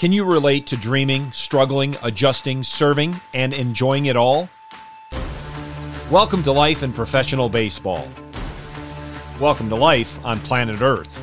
Can you relate to dreaming, struggling, adjusting, serving, and enjoying it all? Welcome to Life in Professional Baseball. Welcome to life on planet Earth.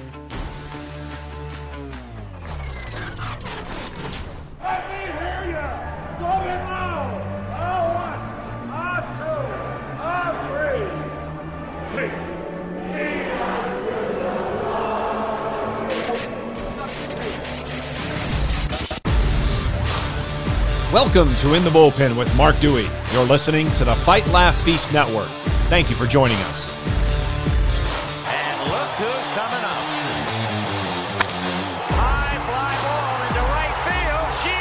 Welcome to In the Bullpen with Mark Dewey. You're listening to the Fight, Laugh, Feast Network. Thank you for joining us. And look who's coming up. High fly ball into right field. She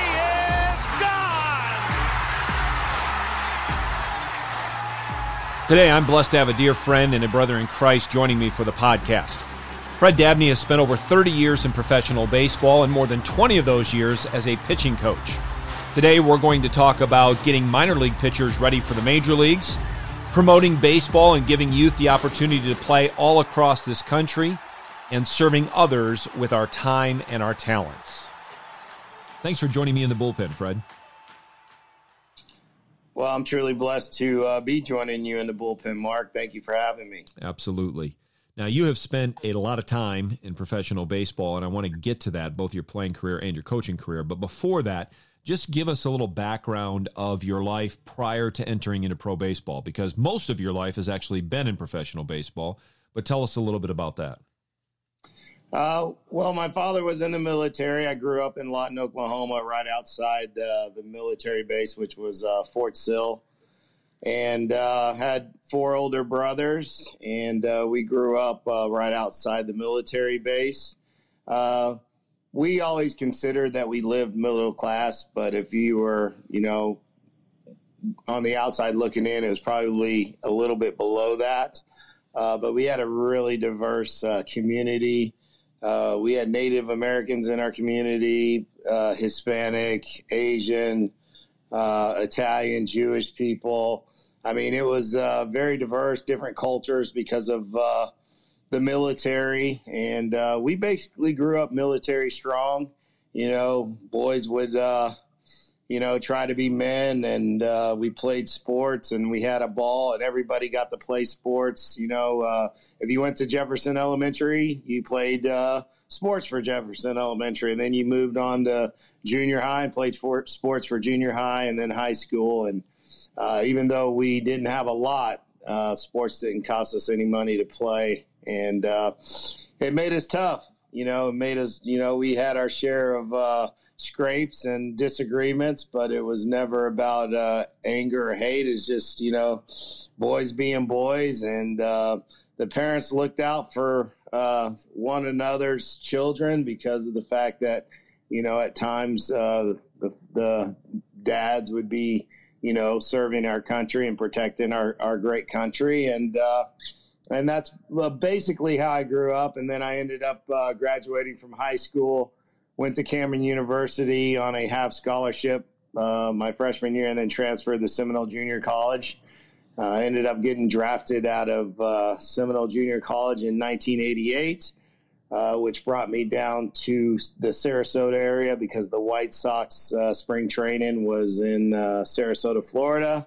is gone. Today, I'm blessed to have a dear friend and a brother in Christ joining me for the podcast. Fred Dabney has spent over 30 years in professional baseball and more than 20 of those years as a pitching coach. Today, we're going to talk about getting minor league pitchers ready for the major leagues, promoting baseball and giving youth the opportunity to play all across this country, and serving others with our time and our talents. Thanks for joining me in the bullpen, Fred. Well, I'm truly blessed to be joining you in the bullpen, Mark. Thank you for having me. Absolutely. Now, you have spent a lot of time in professional baseball, and I want to get to that, both your playing career and your coaching career. But before that, just give us a little background of your life prior to entering into pro baseball, because most of your life has actually been in professional baseball. But tell us a little bit about that. Well, my father was in the military. I grew up in Lawton, Oklahoma, right outside the military base, which was Fort Sill, and had four older brothers, and we grew up right outside the military base. We always considered that we lived middle class, but if you were, on the outside looking in, it was probably a little bit below that. But we had a really diverse community. We had Native Americans in our community, Hispanic, Asian, Italian, Jewish people. I mean, it was very diverse, different cultures because of the military, and we basically grew up military strong. Boys would, try to be men, and we played sports, and we had a ball, and everybody got to play sports. If you went to Jefferson Elementary, you played sports for Jefferson Elementary, and then you moved on to junior high and played sports for junior high and then high school. And even though we didn't have a lot, sports didn't cost us any money to play. And it made us tough, it made us, we had our share of scrapes and disagreements, but it was never about anger or hate. It's just, boys being boys. And the parents looked out for one another's children because of the fact that, at times the dads would be, serving our country and protecting our great country. And that's basically how I grew up. And then I ended up graduating from high school, went to Cameron University on a half scholarship my freshman year, and then transferred to Seminole Junior College. I ended up getting drafted out of Seminole Junior College in 1988, which brought me down to the Sarasota area because the White Sox spring training was in Sarasota, Florida.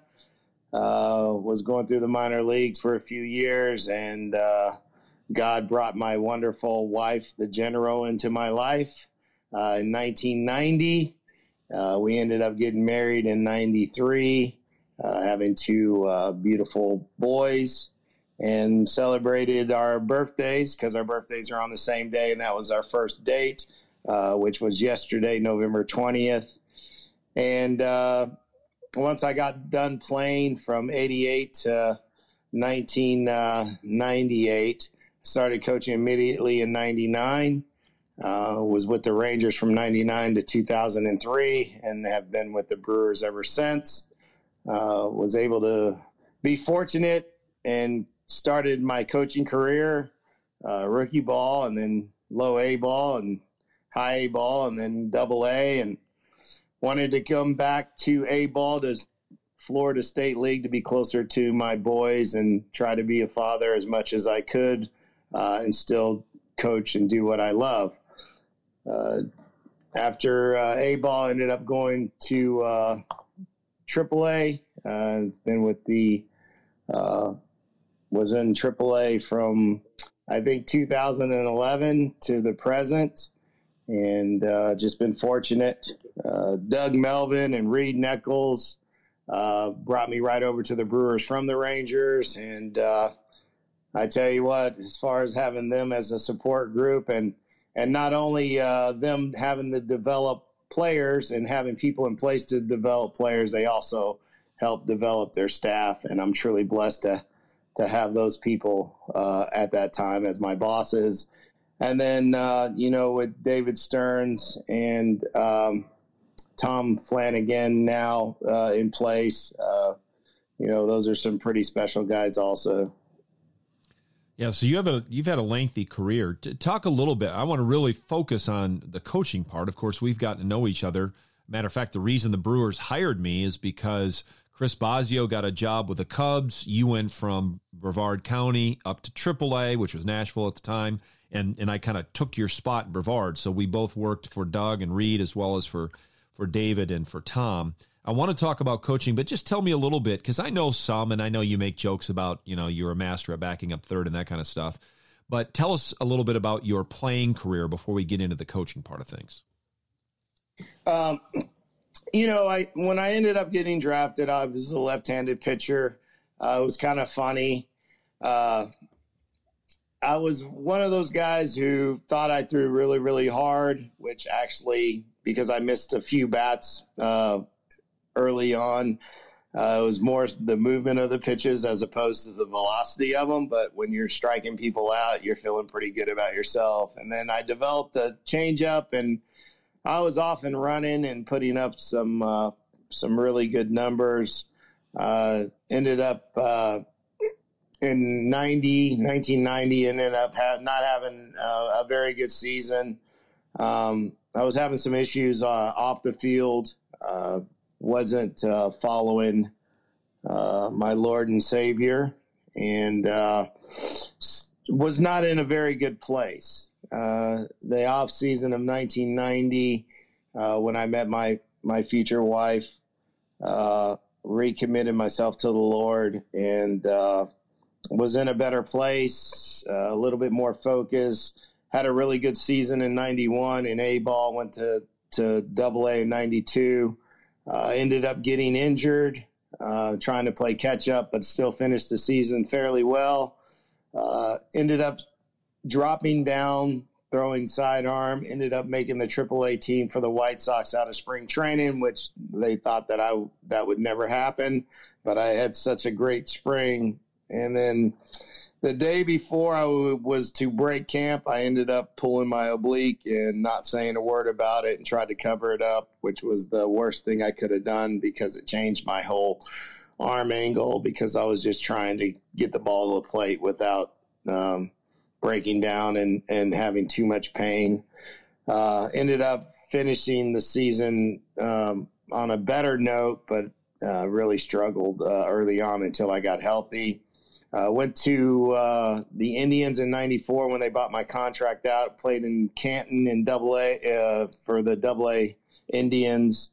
Was going through the minor leagues for a few years, and God brought my wonderful wife, the General, into my life in 1990. We ended up getting married in 93, having two beautiful boys, and celebrated our birthdays because our birthdays are on the same day, and that was our first date, which was yesterday, November 20th. And once I got done playing from 88 to 1998, started coaching immediately in 99, was with the Rangers from 99 to 2003, and have been with the Brewers ever since. Was able to be fortunate and started my coaching career, rookie ball, and then low A ball, and high A ball, and then double A, and wanted to come back to A ball to Florida State League to be closer to my boys and try to be a father as much as I could, and still coach and do what I love. after A-ball, ended up going to AAA. Been with was in AAA from, I think, 2011 to the present, and just been fortunate. Doug Melvin and Reed Nichols brought me right over to the Brewers from the Rangers, and I tell you what, as far as having them as a support group, and not only them having to develop players and having people in place to develop players, they also help develop their staff, and I'm truly blessed to have those people at that time as my bosses. And then, with David Stearns and Tom Flanagan now in place, those are some pretty special guys also. Yeah, so you've had a lengthy career. Talk a little bit. I want to really focus on the coaching part. Of course, we've gotten to know each other. Matter of fact, the reason the Brewers hired me is because Chris Bosio got a job with the Cubs. You went from Brevard County up to AAA, which was Nashville at the time, and I kind of took your spot in Brevard. So we both worked for Doug and Reed as well as for David and for Tom. I want to talk about coaching, but just tell me a little bit, because I know some, and I know you make jokes about, you're a master at backing up third and that kind of stuff. But tell us a little bit about your playing career before we get into the coaching part of things. When I ended up getting drafted, I was a left-handed pitcher. It was kind of funny. I was one of those guys who thought I threw really, really hard, which actually, because I missed a few bats early on, it was more the movement of the pitches as opposed to the velocity of them. But when you're striking people out, you're feeling pretty good about yourself. And then I developed a changeup, and I was off and running and putting up some really good numbers. Ended up in 1990, ended up not having a very good season. I was having some issues off the field. Wasn't following my Lord and Savior, and was not in a very good place. The off season of 1990, when I met my future wife, recommitted myself to the Lord, and was in a better place, a little bit more focused. Had a really good season in 91 in A-ball, went to AA in 92. Ended up getting injured, trying to play catch up, but still finished the season fairly well. Ended up dropping down, throwing sidearm, ended up making the AAA team for the White Sox out of spring training, which they thought that would never happen. But I had such a great spring. And then the day before I was to break camp, I ended up pulling my oblique and not saying a word about it and tried to cover it up, which was the worst thing I could have done because it changed my whole arm angle, because I was just trying to get the ball to the plate without breaking down and having too much pain. Ended up finishing the season on a better note, but really struggled early on until I got healthy. Went to the Indians in 94 when they bought my contract out. Played in Canton in AA for the AA Indians,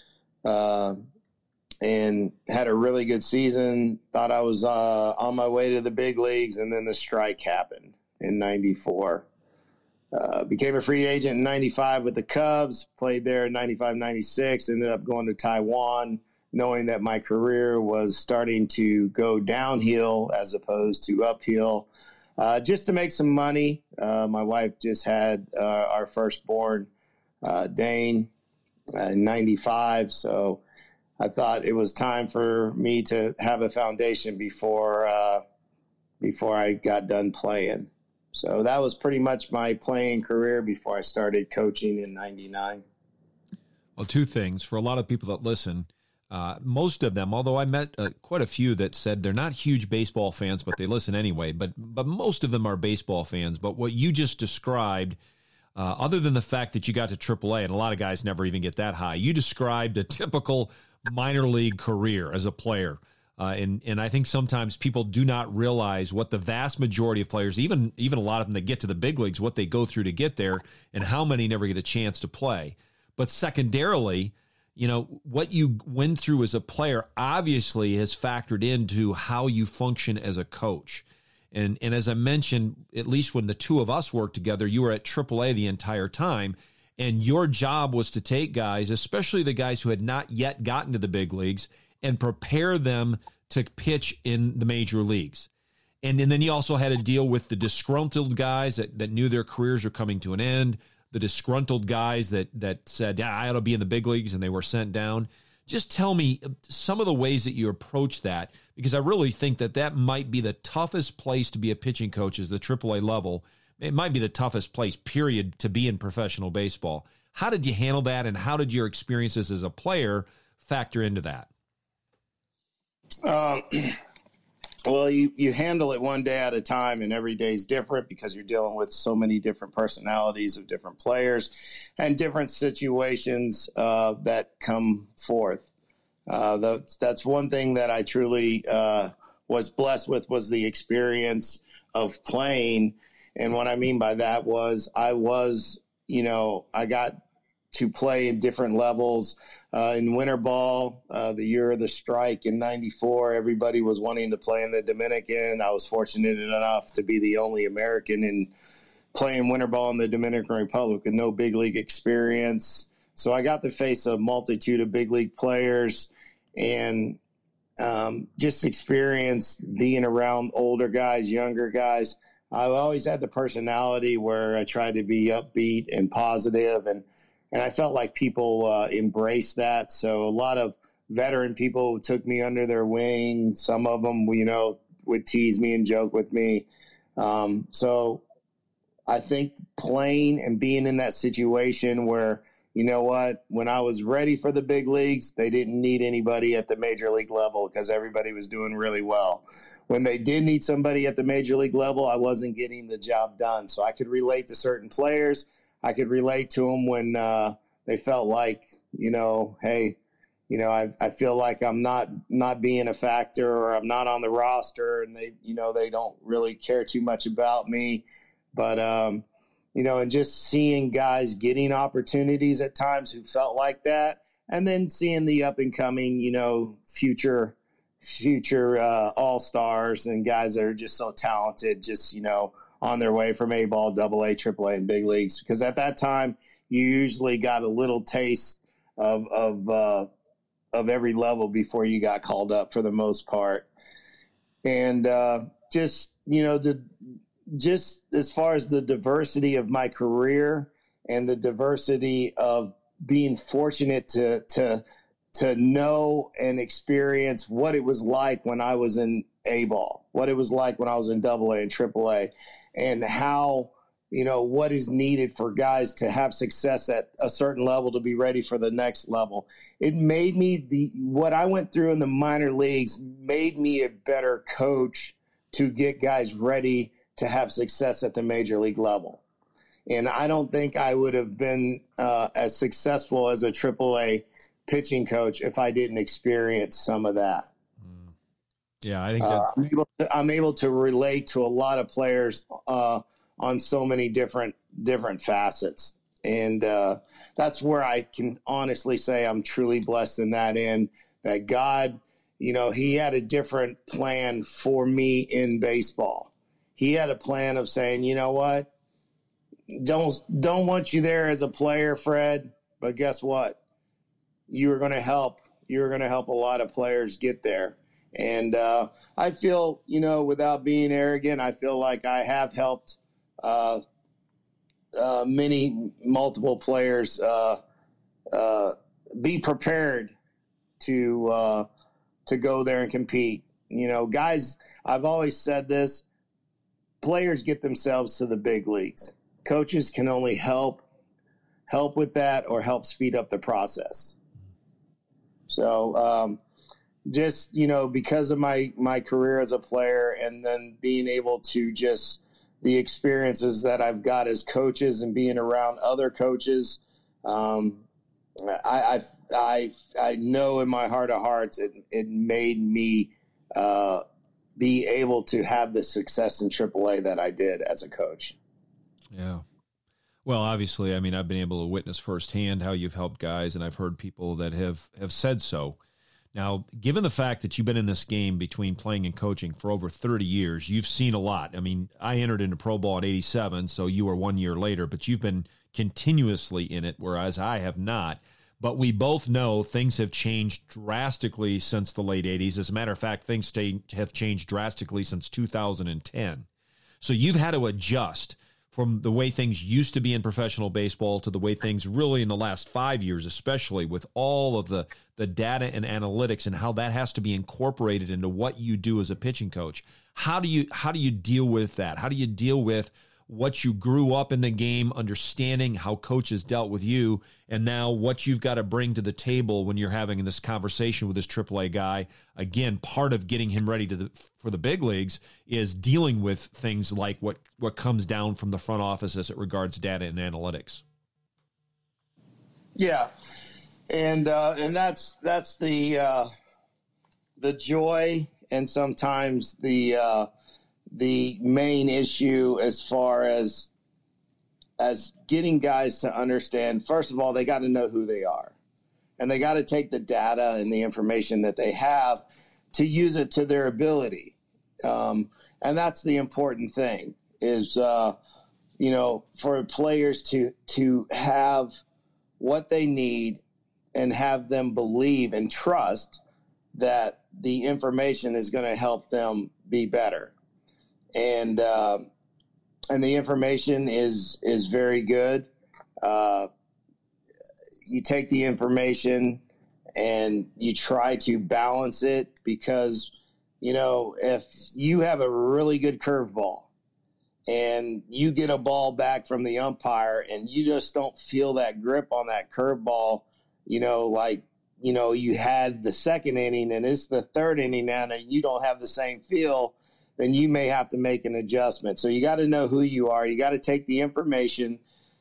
and had a really good season. Thought I was on my way to the big leagues, and then the strike happened in 94. Became a free agent in 95 with the Cubs. Played there in 95, 96. Ended up going to Taiwan, knowing that my career was starting to go downhill as opposed to uphill, just to make some money. My wife just had our firstborn, Dane, in 95. So I thought it was time for me to have a foundation before I got done playing. So that was pretty much my playing career before I started coaching in 99. Well, two things. For a lot of people that listen, most of them, although I met quite a few that said they're not huge baseball fans, but they listen anyway. But most of them are baseball fans. But what you just described, other than the fact that you got to AAA, and a lot of guys never even get that high, you described a typical minor league career as a player. And I think sometimes people do not realize what the vast majority of players, even a lot of them that get to the big leagues, what they go through to get there, and how many never get a chance to play. But secondarily, what you went through as a player obviously has factored into how you function as a coach. And as I mentioned, at least when the two of us worked together, you were at AAA the entire time. And your job was to take guys, especially the guys who had not yet gotten to the big leagues, and prepare them to pitch in the major leagues. And then you also had to deal with the disgruntled guys that knew their careers were coming to an end, the disgruntled guys that said, I ought to be in the big leagues, and they were sent down. Just tell me some of the ways that you approach that, because I really think that might be the toughest place to be a pitching coach is the AAA level. It might be the toughest place, period, to be in professional baseball. How did you handle that, and how did your experiences as a player factor into that? Well, you handle it one day at a time, and every day is different because you're dealing with so many different personalities of different players and different situations that come forth. That's one thing that I truly was blessed with, was the experience of playing. And what I mean by that was I got to play in different levels. In winter ball, the year of the strike in '94, everybody was wanting to play in the Dominican. I was fortunate enough to be the only American in playing winter ball in the Dominican Republic with no big league experience. So I got to face a multitude of big league players and just experience being around older guys, younger guys. I've always had the personality where I tried to be upbeat and positive, and I felt like people embraced that. So a lot of veteran people took me under their wing. Some of them, would tease me and joke with me. So I think playing and being in that situation where, when I was ready for the big leagues, they didn't need anybody at the major league level because everybody was doing really well. When they did need somebody at the major league level, I wasn't getting the job done. So I could relate to certain players. I could relate to them when they felt like, hey, I feel like I'm not being a factor, or I'm not on the roster, and they don't really care too much about me. But, and just seeing guys getting opportunities at times who felt like that, and then seeing the up and coming, future all-stars and guys that are just so talented, just, on their way from A-ball, AA, AAA, and big leagues. Because at that time, you usually got a little taste of every level before you got called up for the most part. And just as far as the diversity of my career and the diversity of being fortunate to know and experience what it was like when I was in A-ball, what it was like when I was in AA and AAA, and how, what is needed for guys to have success at a certain level to be ready for the next level. It made me what I went through in the minor leagues made me a better coach to get guys ready to have success at the major league level. And I don't think I would have been as successful as a AAA pitching coach if I didn't experience some of that. Yeah, I think that I'm able to relate to a lot of players on so many different facets, and that's where I can honestly say I'm truly blessed in that end. That God, He had a different plan for me in baseball. He had a plan of saying, you know what, don't want you there as a player, Fred, but guess what, you're going to help a lot of players get there. And I feel, without being arrogant, I feel like I have helped multiple players be prepared to go there and compete. Guys, I've always said this, players get themselves to the big leagues. Coaches can only help with that or help speed up the process. So, just, because of my career as a player, and then being able to just the experiences that I've got as coaches and being around other coaches, I know in my heart of hearts, it made me be able to have the success in AAA that I did as a coach. Yeah. Well, obviously, I mean, I've been able to witness firsthand how you've helped guys, and I've heard people that have said so. Now, given the fact that you've been in this game between playing and coaching for over 30 years, you've seen a lot. I mean, I entered into pro ball in '87, so you were 1 year later, but you've been continuously in it, whereas I have not. But we both know things have changed drastically since the late 80s. As a matter of fact, things have changed drastically since 2010. So you've had to adjust from the way things used to be in professional baseball to the way things really in the last 5 years, especially with all of the data and analytics and how that has to be incorporated into what you do as a pitching coach. How do you deal with that? How do you deal with what you grew up in the game, understanding how coaches dealt with you, and now what you've got to bring to the table when you're having this conversation with this AAA guy? Again, part of getting him ready for the big leagues is dealing with things like what comes down from the front office as it regards data and analytics. Yeah, and that's the joy, and sometimes the main issue as far as getting guys to understand. First of all, they got to know who they are, and they got to take the data and the information that they have to use it to their ability. And that's the important thing is, for players to have what they need and have them believe and trust that the information is going to help them be better. And the information is very good. You take the information and you try to balance it because, if you have a really good curveball and you get a ball back from the umpire and you just don't feel that grip on that curveball, you had the second inning and it's the third inning now and you don't have the same feel, then you may have to make an adjustment. So you got to know who you are. You got to take the information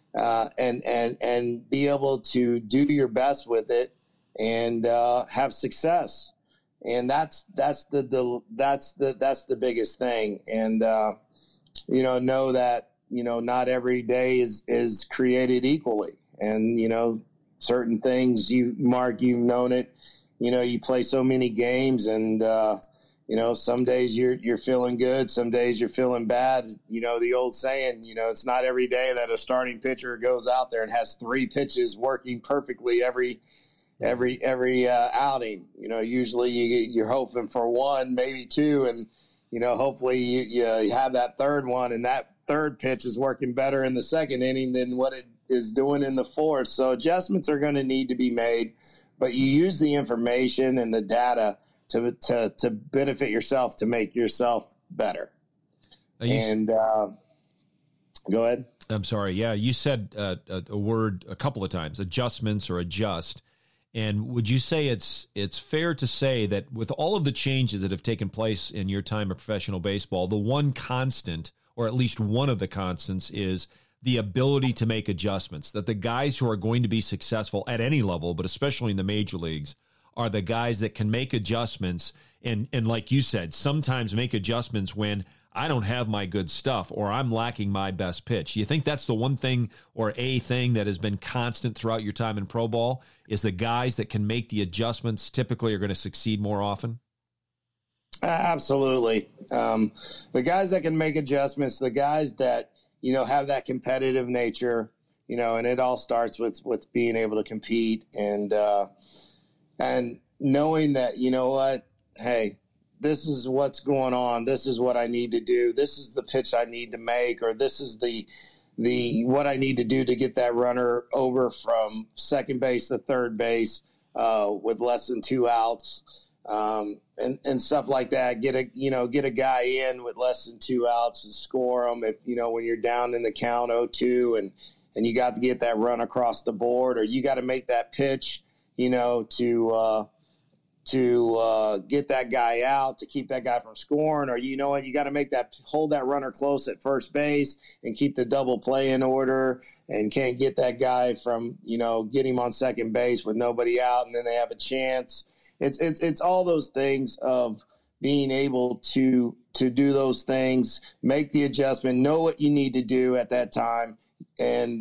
and be able to do your best with it and have success. And that's the biggest thing. And know that not every day is created equally. And certain things, you've known it. You play so many games and. Some days you're feeling good, some days you're feeling bad. The old saying, it's not every day that a starting pitcher goes out there and has three pitches working perfectly every outing. Usually you're hoping for one, maybe two, and hopefully you have that third one, and that third pitch is working better in the second inning than what it is doing in the fourth. So adjustments are going to need to be made, but you use the information and the data to benefit yourself, to make yourself better. Go ahead. I'm sorry. Yeah, you said a word a couple of times, adjustments or adjust. And would you say it's fair to say that with all of the changes that have taken place in your time of professional baseball, the one constant, or at least one of the constants, is the ability to make adjustments, that the guys who are going to be successful at any level, but especially in the major leagues, are the guys that can make adjustments and like you said, sometimes make adjustments when I don't have my good stuff or I'm lacking my best pitch. You think that's the one thing or a thing that has been constant throughout your time in pro ball is the guys that can make the adjustments typically are going to succeed more often? Absolutely. The guys that can make adjustments, the guys that, have that competitive nature, and it all starts with being able to compete and knowing that, hey, this is what's going on. This is what I need to do. This is the pitch I need to make, or this is the what I need to do to get that runner over from second base to third base with less than 2 outs, and stuff like that. Get a guy in with less than 2 outs and score them. If when you're down in the count 0-2 and you got to get that run across the board, or you got to make that pitch. To get that guy out, to keep that guy from scoring, or you got to hold that runner close at first base and keep the double play in order, and can't get that guy from get him on second base with nobody out, and then they have a chance. It's all those things of being able to do those things, make the adjustment, know what you need to do at that time, and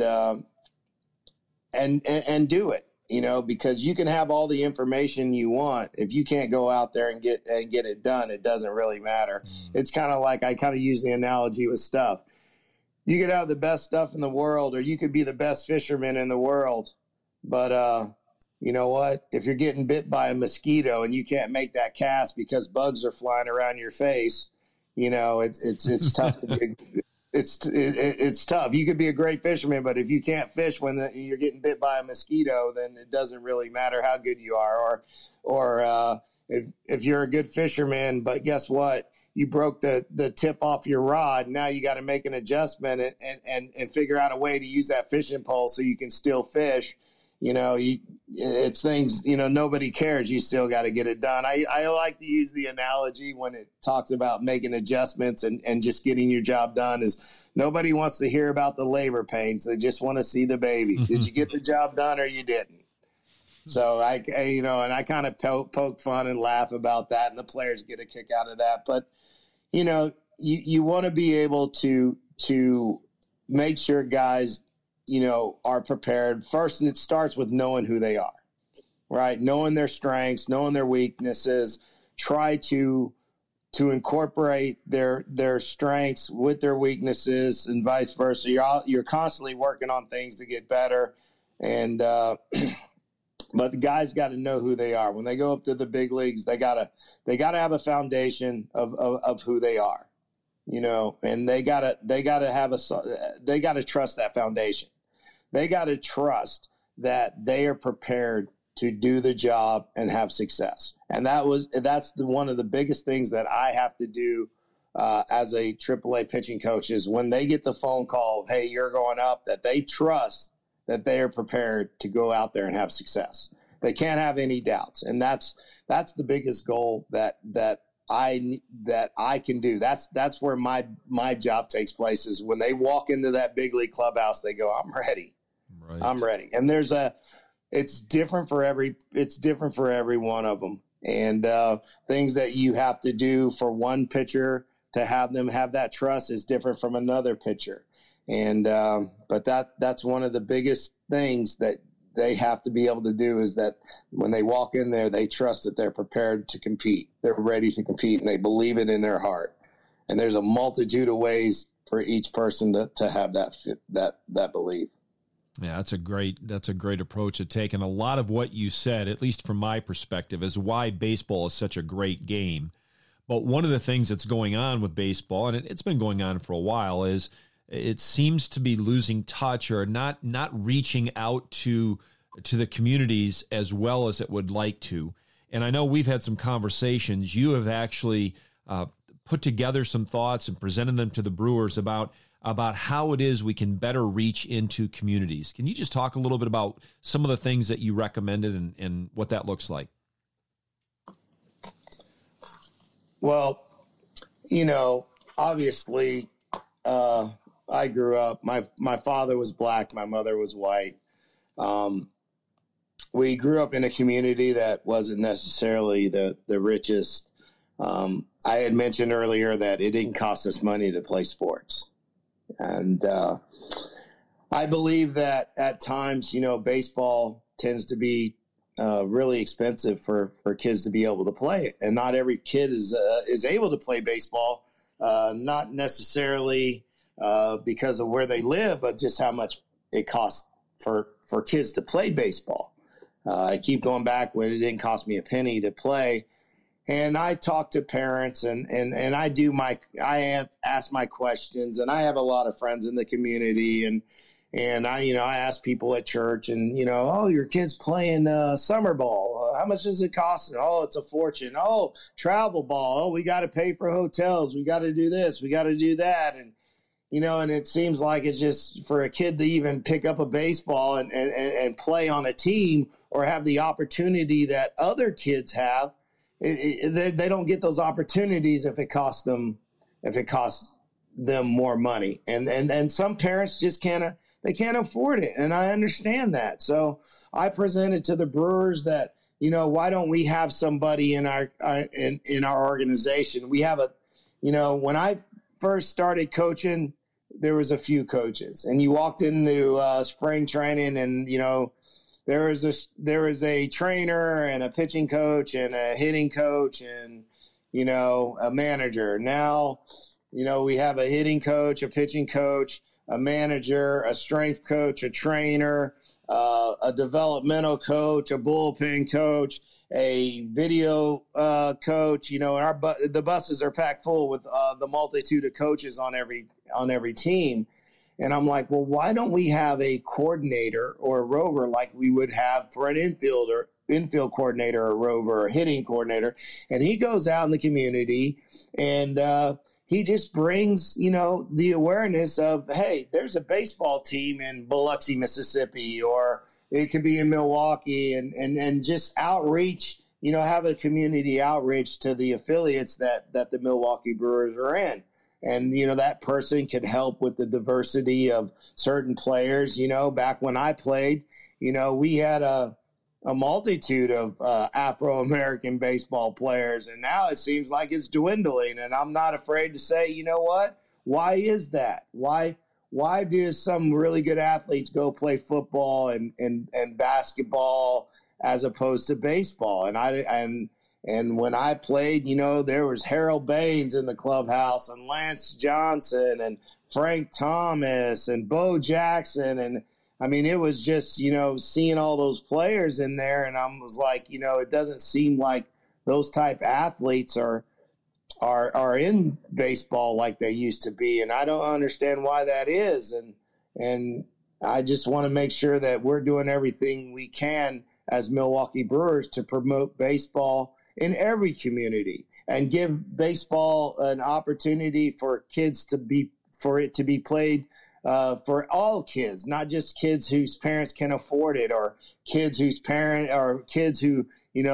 do it, because you can have all the information you want. If you can't go out there and get it done, it doesn't really matter. It's kind of like, I kind of use the analogy with stuff. You could have the best stuff in the world, or you could be the best fisherman in the world. But, you know what? If you're getting bit by a mosquito and you can't make that cast because bugs are flying around your face, it's tough to be. It's tough. You could be a great fisherman, but if you can't fish when you're getting bit by a mosquito, then it doesn't really matter how good you are. Or if you're a good fisherman, but guess what? You broke the tip off your rod. Now you got to make an adjustment and figure out a way to use that fishing pole so you can still fish. It's things, nobody cares. You still got to get it done. I like to use the analogy when it talks about making adjustments and just getting your job done is nobody wants to hear about the labor pains. They just want to see the baby. Did you get the job done or you didn't? So I kind of poke fun and laugh about that, and the players get a kick out of that. But, you want to be able to make sure guys, are prepared. First, it starts with knowing who they are, right? Knowing their strengths, knowing their weaknesses. Try to incorporate their strengths with their weaknesses and vice versa. You're constantly working on things to get better. And, but the guys got to know who they are. When they go up to the big leagues, they gotta have a foundation of who they are, and they gotta trust that foundation. They gotta trust that they are prepared to do the job and have success. And that's one of the biggest things that I have to do as a AAA pitching coach is when they get the phone call of, hey, you're going up, that they trust that they are prepared to go out there and have success. They can't have any doubts. And that's the biggest goal that I can do. That's where my job takes place is when they walk into that big league clubhouse, they go, I'm ready. Right. I'm ready. And it's different for every one of them. And things that you have to do for one pitcher to have them have that trust is different from another pitcher. And but that's one of the biggest things that they have to be able to do is that when they walk in there, they trust that they're prepared to compete. They're ready to compete, and they believe it in their heart. And there's a multitude of ways for each person to have that belief. Yeah, that's a great approach to take. And a lot of what you said, at least from my perspective, is why baseball is such a great game. But one of the things that's going on with baseball, and it's been going on for a while, is it seems to be losing touch or not reaching out to the communities as well as it would like to. And I know we've had some conversations. You have actually put together some thoughts and presented them to the Brewers about how it is we can better reach into communities. Can you just talk a little bit about some of the things that you recommended and what that looks like? Well, obviously, I grew up, my father was black, my mother was white. We grew up in a community that wasn't necessarily the richest. I had mentioned earlier that it didn't cost us money to play sports. And I believe that at times, baseball tends to be really expensive for kids to be able to play it. And not every kid is able to play baseball, not necessarily because of where they live, but just how much it costs for kids to play baseball. I keep going back when it didn't cost me a penny to play. And I talk to parents and I ask my questions, and I have a lot of friends in the community, and I ask people at church and, oh, your kid's playing summer ball. How much does it cost? Oh, it's a fortune. Oh, travel ball. Oh, we got to pay for hotels. We got to do this. We got to do that. And, and it seems like it's just for a kid to even pick up a baseball and play on a team or have the opportunity that other kids have. They don't get those opportunities if it costs them more money. And some parents just can't afford it. And I understand that. So I presented to the Brewers that, why don't we have somebody in our organization? We have when I first started coaching there was a few coaches, and you walked into spring training, and there was a trainer and a pitching coach and a hitting coach and a manager. Now we have a hitting coach, a pitching coach, a manager, a strength coach, a trainer, a developmental coach, a bullpen coach, a video coach. And the buses are packed full with the multitude of coaches on every team. And I'm like, well, why don't we have a coordinator or a rover like we would have for an infield coordinator, or a rover, or a hitting coordinator? And he goes out in the community and he just brings, the awareness of, hey, there's a baseball team in Biloxi, Mississippi, or it could be in Milwaukee, and just outreach, have a community outreach to the affiliates that the Milwaukee Brewers are in. And, that person could help with the diversity of certain players. Back when I played, we had a multitude of Afro-American baseball players, and now it seems like it's dwindling. And I'm not afraid to say, you know what? Why is that? Why do some really good athletes go play football and basketball as opposed to baseball? And when I played, there was Harold Baines in the clubhouse, and Lance Johnson and Frank Thomas and Bo Jackson. And I mean, it was just, seeing all those players in there. And I was like, it doesn't seem like those type athletes are in baseball like they used to be. And I don't understand why that is. And I just want to make sure that we're doing everything we can as Milwaukee Brewers to promote baseball in every community and give baseball an opportunity for it to be played for all kids, not just kids whose parents can afford it, or kids whose kids who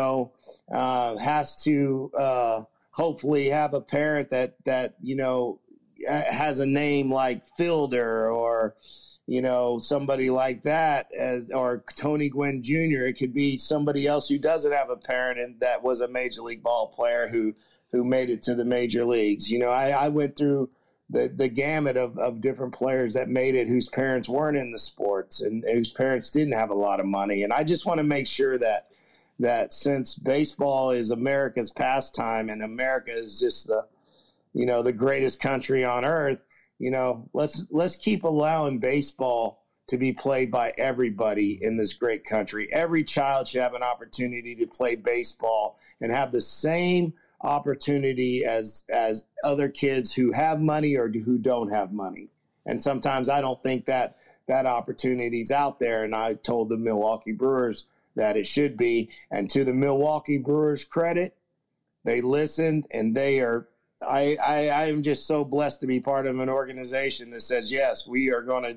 has to hopefully have a parent that has a name like Fielder, or somebody like that, or Tony Gwynn Jr. It could be somebody else who doesn't have a parent and that was a major league ball player who made it to the major leagues. I went through the gamut of different players that made it whose parents weren't in the sports and whose parents didn't have a lot of money. And I just want to make sure that since baseball is America's pastime and America is just the greatest country on earth, let's keep allowing baseball to be played by everybody in this great country. Every child should have an opportunity to play baseball and have the same opportunity as other kids who have money or who don't have money. And sometimes I don't think that opportunity is out there. And I told the Milwaukee Brewers that it should be. And to the Milwaukee Brewers' credit, they listened, and they are. I am just so blessed to be part of an organization that says, yes, we've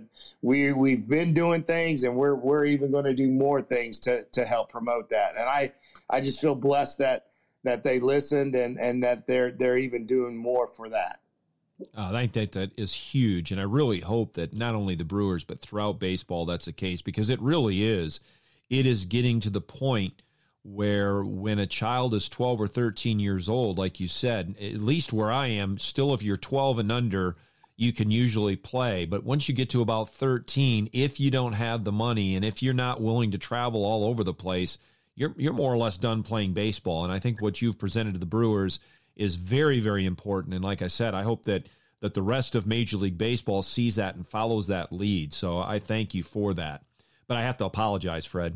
been doing things, and we're even going to do more things to help promote that. And I just feel blessed that they listened and that they're even doing more for that. I think that is huge. And I really hope that not only the Brewers, but throughout baseball, that's the case, because it really is. It is getting to the point where when a child is 12 or 13 years old, like you said, at least where I am, still if you're 12 and under, you can usually play. But once you get to about 13, if you don't have the money and if you're not willing to travel all over the place, you're more or less done playing baseball. And I think what you've presented to the Brewers is very, very important. And like I said, I hope that the rest of Major League Baseball sees that and follows that lead. So I thank you for that. But I have to apologize, Fred.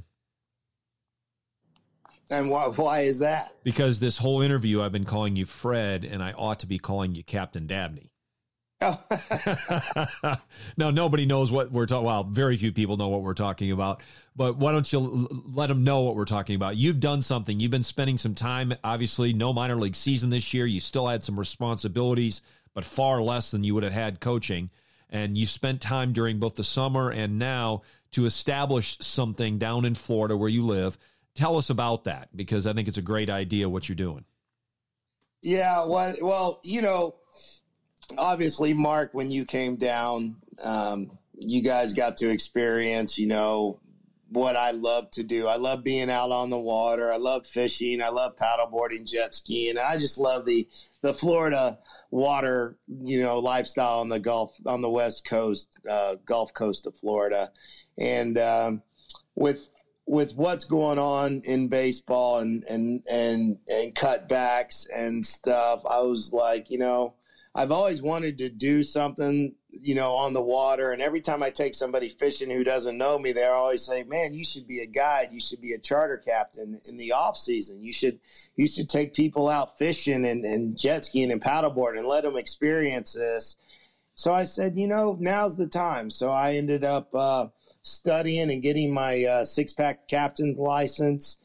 And why is that? Because this whole interview I've been calling you Fred, and I ought to be calling you Captain Dabney. Oh. No, nobody knows what we're talking about. Well, very few people know what we're talking about. But why don't you let them know what we're talking about? You've done something. You've been spending some time. Obviously, no minor league season this year. You still had some responsibilities, but far less than you would have had coaching. And you spent time during both the summer and now to establish something down in Florida where you live. Tell us about that, because I think it's a great idea what you're doing. Yeah, well, obviously, Mark, when you came down, you guys got to experience, what I love to do. I love being out on the water. I love fishing. I love paddleboarding, jet skiing. I just love the Florida water, lifestyle on the West Coast, Gulf Coast of Florida. And with what's going on in baseball and cutbacks and stuff, I was like, I've always wanted to do something, on the water. And every time I take somebody fishing who doesn't know me, they always say, man, you should be a guide. You should be a charter captain in the off season. You should take people out fishing and jet skiing and paddleboarding and let them experience this. So I said, now's the time. So I ended up studying and getting my six-pack captain's license.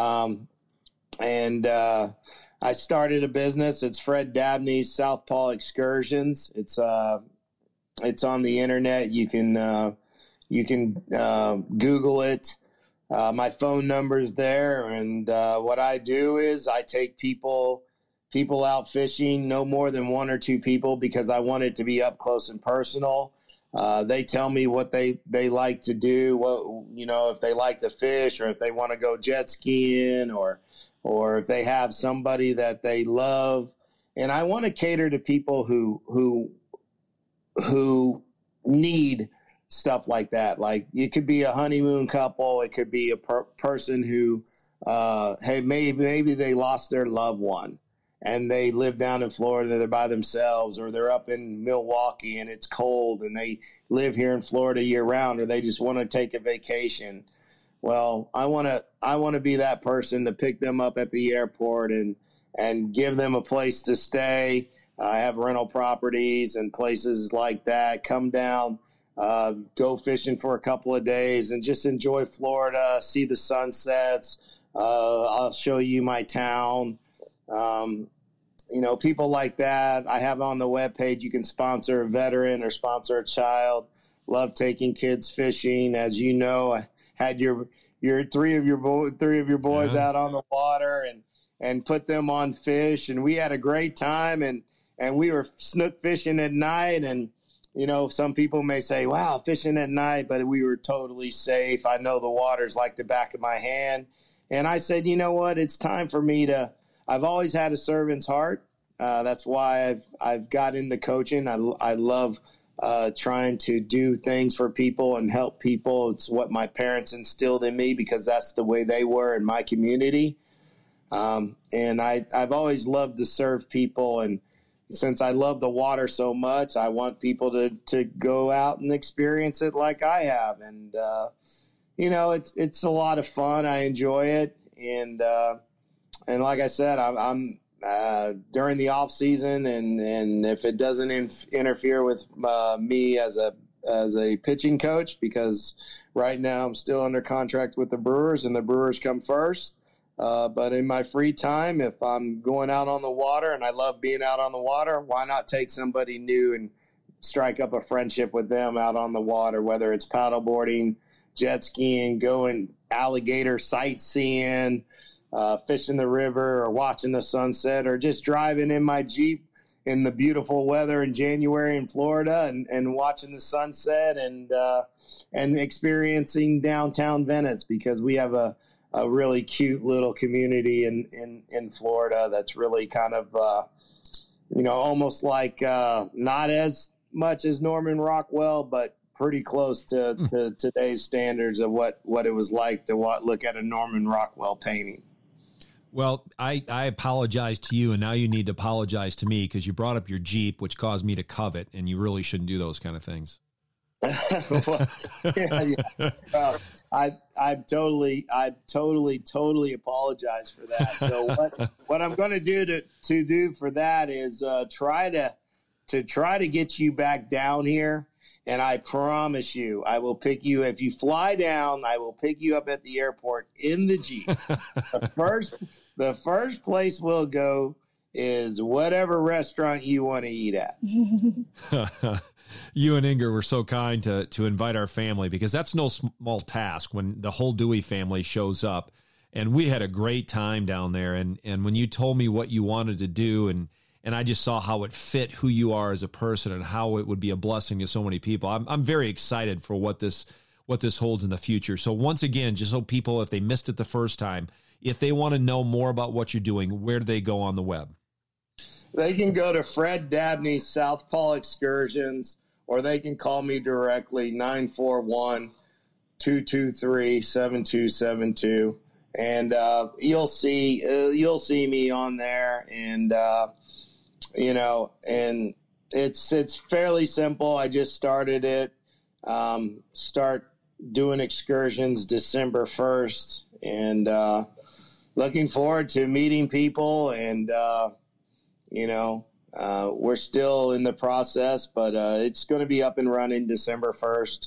And I started a business. It's Fred Dabney's Southpaw Excursions. It's on the internet. You can Google it. My phone number's there. And what I do is I take people out fishing, no more than one or two people, because I want it to be up close and personal. They tell me what they like to do, if they like to fish or if they want to go jet skiing or if they have somebody that they love. And I want to cater to people who need stuff like that. Like it could be a honeymoon couple. It could be a person who, maybe they lost their loved one and they live down in Florida. They're by themselves, or they're up in Milwaukee and it's cold and they live here in Florida year round, or they just want to take a vacation. Well, I want to be that person to pick them up at the airport and give them a place to stay. I have rental properties and places like that. Come down, go fishing for a couple of days and just enjoy Florida, see the sunsets. I'll show you my town. People like that. I have on the webpage, you can sponsor a veteran or sponsor a child. Love taking kids fishing. As you know, I had your three of your boys out on the water and put them on fish, and we had a great time, and we were snook fishing at night. And some people may say, wow, fishing at night, but we were totally safe. I know the water's like the back of my hand. And I said, you know what, it's time for me I've always had a servant's heart. That's why I've got into coaching. I love trying to do things for people and help people. It's what my parents instilled in me because that's the way they were in my community. And I've always loved to serve people. And since I love the water so much, I want people to go out and experience it like I have. And, it's a lot of fun. I enjoy it. And like I said, I'm during the off season, and if it doesn't interfere with me as a pitching coach, because right now I'm still under contract with the Brewers, and the Brewers come first. But in my free time, if I'm going out on the water, and I love being out on the water, why not take somebody new and strike up a friendship with them out on the water, whether it's paddleboarding, jet skiing, going alligator sightseeing, fishing the river, or watching the sunset, or just driving in my Jeep in the beautiful weather in January in Florida and watching the sunset and experiencing downtown Venice, because we have a really cute little community in Florida that's really kind of, almost like not as much as Norman Rockwell, but pretty close to today's standards of what it was like to look at a Norman Rockwell painting. Well, I apologize to you, and now you need to apologize to me because you brought up your Jeep, which caused me to covet, and you really shouldn't do those kind of things. Well, yeah. Well, I totally apologize for that. So what I'm going to do for that is try to get you back down here. And I promise you, I will pick you. If you fly down, I will pick you up at the airport in the Jeep. The first place we'll go is whatever restaurant you want to eat at. You and Inger were so kind to invite our family, because that's no small task when the whole Dewey family shows up. And we had a great time down there. And when you told me what you wanted to do, and I just saw how it fit who you are as a person and how it would be a blessing to so many people, I'm very excited for what this what this holds in the future. So once again, just so people, if they missed it the first time, if they want to know more about what you're doing, where do they go on the web? They can go to Fred Dabney Southpaw Excursions, or they can call me directly, 941-223-7272. And you'll see me on there, and and it's fairly simple. I just started it. Start doing excursions December 1st, and looking forward to meeting people. And we're still in the process, but it's going to be up and running December 1st,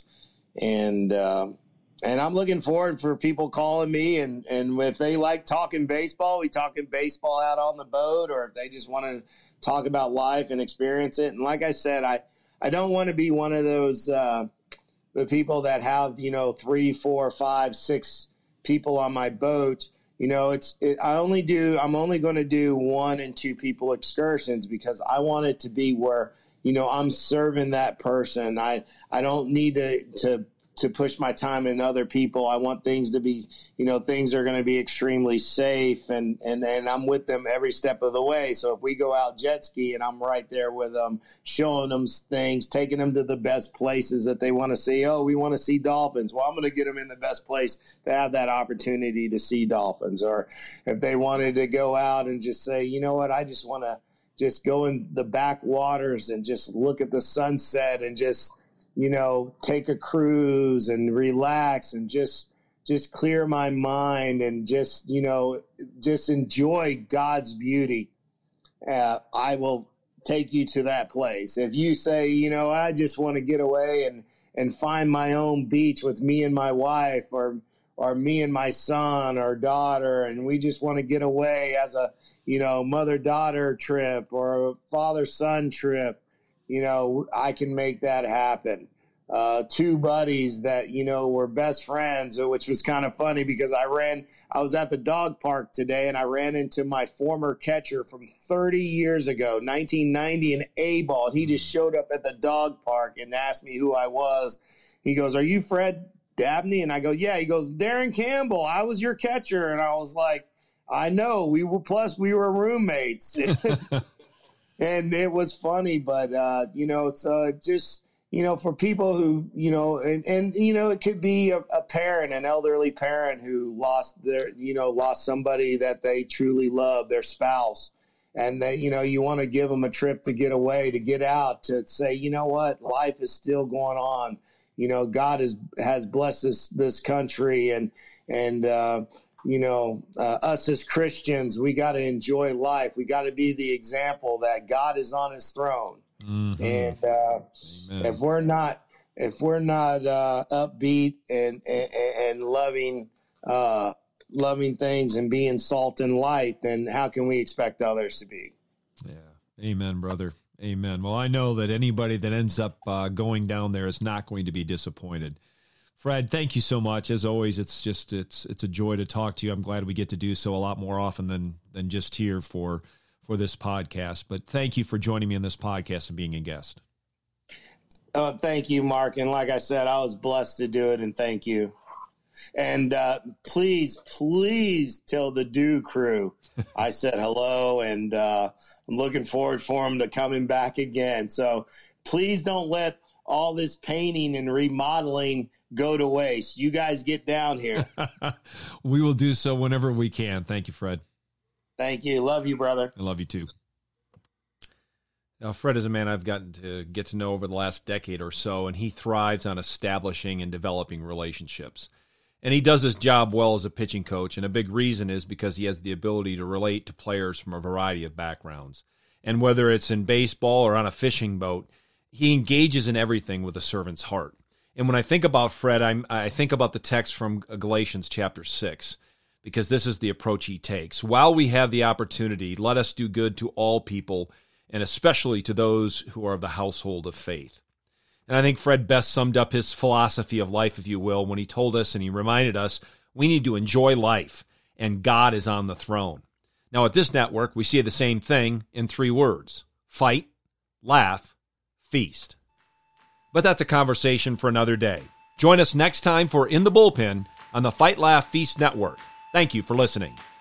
and I'm looking forward for people calling me, and if they like talking baseball, we talking baseball out on the boat, or if they just want to talk about life and experience it. And like I said, I don't want to be one of those the people that have 3, 4, 5, 6 people on my boat. I'm only going to do 1 and 2 people excursions, because I want it to be where I'm serving that person. I don't need to push my time in other people. I want things to be, things are going to be extremely safe, and I'm with them every step of the way. So if we go out jet skiing, I'm right there with them, showing them things, taking them to the best places that they want to see. Oh, we want to see dolphins. Well, I'm going to get them in the best place to have that opportunity to see dolphins. Or if they wanted to go out and just say, you know what, I just want to just go in the backwaters and just look at the sunset and just take a cruise and relax and just clear my mind and just enjoy God's beauty. I will take you to that place. If you say, I just want to get away and find my own beach with me and my wife, or me and my son or daughter, and we just want to get away as a, mother-daughter trip or a father-son trip, I can make that happen. 2 buddies that, were best friends, which was kind of funny because I was at the dog park today, and I ran into my former catcher from 30 years ago, 1990, in A-ball. He just showed up at the dog park and asked me who I was. He goes, "Are you Fred Dabney?" And I go, "Yeah." He goes, "Darren Campbell, I was your catcher." And I was like, "I know, we were roommates." And it was funny, but, it's just, for people who, it could be a parent, an elderly parent who lost somebody that they truly love, their spouse. And they, you want to give them a trip to get away, to get out, to say, you know what, life is still going on. God has blessed this country, and us as Christians, we got to enjoy life. We got to be the example that God is on his throne. Mm-hmm. And if we're not upbeat and loving things and being salt and light, then how can we expect others to be? Yeah. Amen, brother. Amen. Well, I know that anybody that ends up going down there is not going to be disappointed. Fred, thank you so much. As always, it's a joy to talk to you. I'm glad we get to do so a lot more often than just here for this podcast. But thank you for joining me on this podcast and being a guest. Thank you, Mark. And like I said, I was blessed to do it, and thank you. And please tell the Dew crew I said hello, and I'm looking forward for them to coming back again. So please don't let all this painting and remodeling go to waste. You guys get down here. We will do so whenever we can. Thank you, Fred. Thank you. Love you, brother. I love you too. Now, Fred is a man I've gotten to get to know over the last decade or so, and he thrives on establishing and developing relationships. And he does his job well as a pitching coach, and a big reason is because he has the ability to relate to players from a variety of backgrounds. And whether it's in baseball or on a fishing boat, he engages in everything with a servant's heart. And when I think about Fred, I think about the text from Galatians chapter 6, because this is the approach he takes. While we have the opportunity, let us do good to all people, and especially to those who are of the household of faith. And I think Fred best summed up his philosophy of life, if you will, when he told us and he reminded us we need to enjoy life, and God is on the throne. Now, at this network, we see the same thing in 3 words: fight, laugh, feast. But that's a conversation for another day. Join us next time for In the Bullpen on the Fight Laugh Feast Network. Thank you for listening.